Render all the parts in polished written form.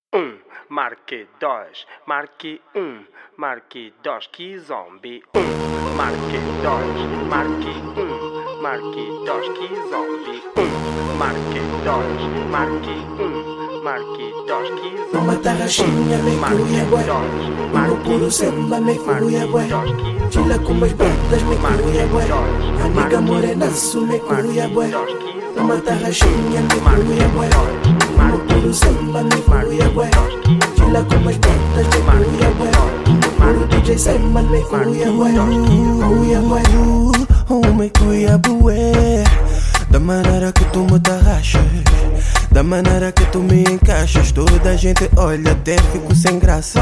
Marque 2, marque 1, marque 2, que zombie. Marque 2, marque 1, marque 2, que zombie. Marque 2, marque 1, marque 2, que zombie. Uma tarraxinha me cuia, bué. Marque puro samba me cuia, bué. Chila com umas bandas me cuia, bué. Amiga morenaço me cuia, bué. Uma tarraxinha me cuia, bué. Puro samba me cuia, bué. Chila com umas bandas me cuia, bué. Puro DJ Simon me cuia, bué. Cuia, bué. Me cuia, bué. Da maneira que tu me tarraxas, da maneira que tu me encaixas, toda a gente olha, até fico sem graça.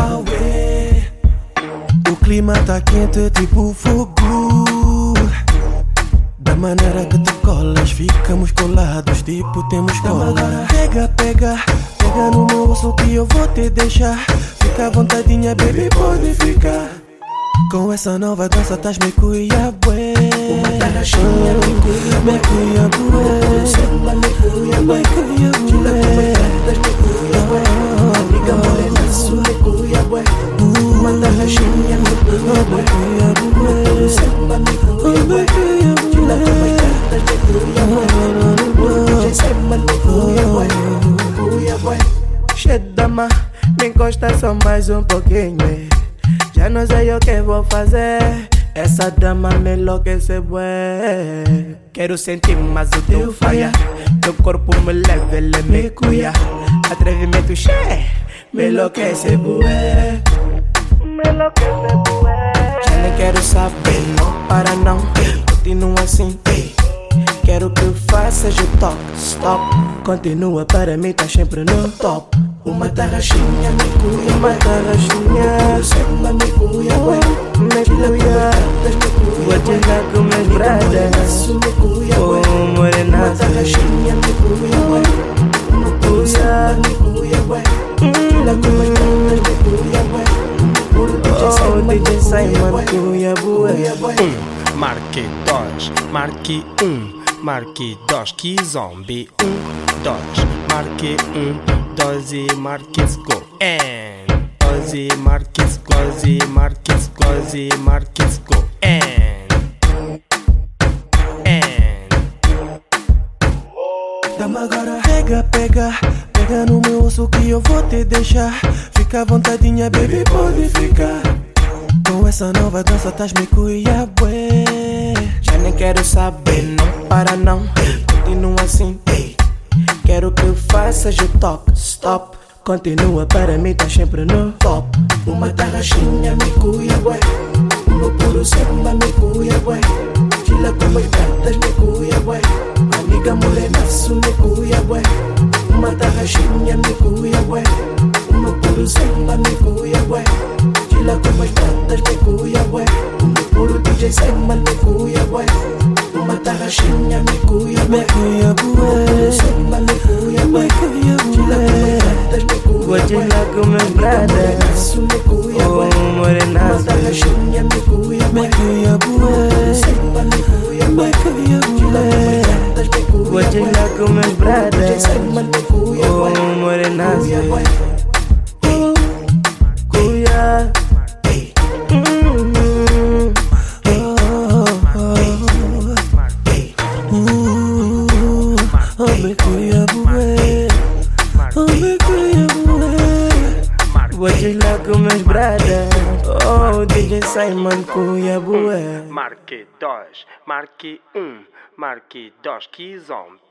O clima tá quente tipo fogo. Da maneira que tu colas, ficamos colados, tipo temos cola. Pega, pega, pega no meu osso que eu vou te deixar. Fica à vontadinha, baby, pode ficar. Com essa nova dança tás me cuia, bué. Uma tarraxinha me cuia, me cuia, bué. Samba me cuia, bué. Chila com umas bandas me cuia, bué. Amiga morenaço me cuia, bué. Uma tarraxinha me cuia, bué. Samba me cuia, bué. Chila com umas bandas me cuia, bué. DJ Simon me cuia, bué. Cuia, bué. Chedama, me encosta só mais um pouquinho. Já não sei o que vou fazer. Essa dama me enlouquece, bué. Quero sentir mais o teu faia. Teu corpo me leva, ele me cuia. Atrevimento cheio, me enlouquece, bué. Me enlouquece, bué. Já nem quero saber, não para não. Continua assim, quero que faças o top, stop. Continua para mim, tá sempre no top. Uma tarraxinha me cuia, uma tarraxinha. Samba me cuia, bué. Me cuia, vou te dar com meus bradas. Me cuia, bué. Oh, morena. Uma tarraxinha me cuia, bué. Uma cuia, me cuia, bué. Chila com umas bandas me cuia, bué. Puro DJ Simon cuia, bué. Marque 2, marque 1, marque 2, que zombie. 2, marque 2 e marques go. And 2 e marques go, 2 e marques go, 2 e marques go. Dama agora, pega, pega, pega no meu osso que eu vou te deixar. Fica à vontadinha, baby, pode ficar. Com essa nova dança tás me cuia, bué. Já nem quero saber, não para não. Continua assim, quero que faças o top, stop. Continua para mim, tá sempre no top. Uma tarraxinha me cuia, bué. Uma puro samba me cuia, bué. Chila com umas bandas me cuia, bué. Amiga morenaço me cuia, bué. Uma tarraxinha me cuia, bué. Uma puro samba me cuia, bué. Chila com umas bandas me cuia, bué. Puro DJ Simon me cuia, bué. Uma tarraxinha me cuia, bué. Me cuia, bué. Samba me cuia, bué. Chila com umas bandas me cuia, vou te dar com meus bradas. Me cuia, bué. Oh, morena. Uma tarraxinha me cuia, bué. Me cuia, bué. Samba me cuia, bué. Me cuia, bué. Vou te dar com meus bradas. Oh, morena. Cuia, bué. Cuia. Me cuia, bué. Me cuia, bué. Vou te dar com meus bradas. Oh, DJ Simon cuia, bué. Marque 2, marque 1, marque 2, que zombie.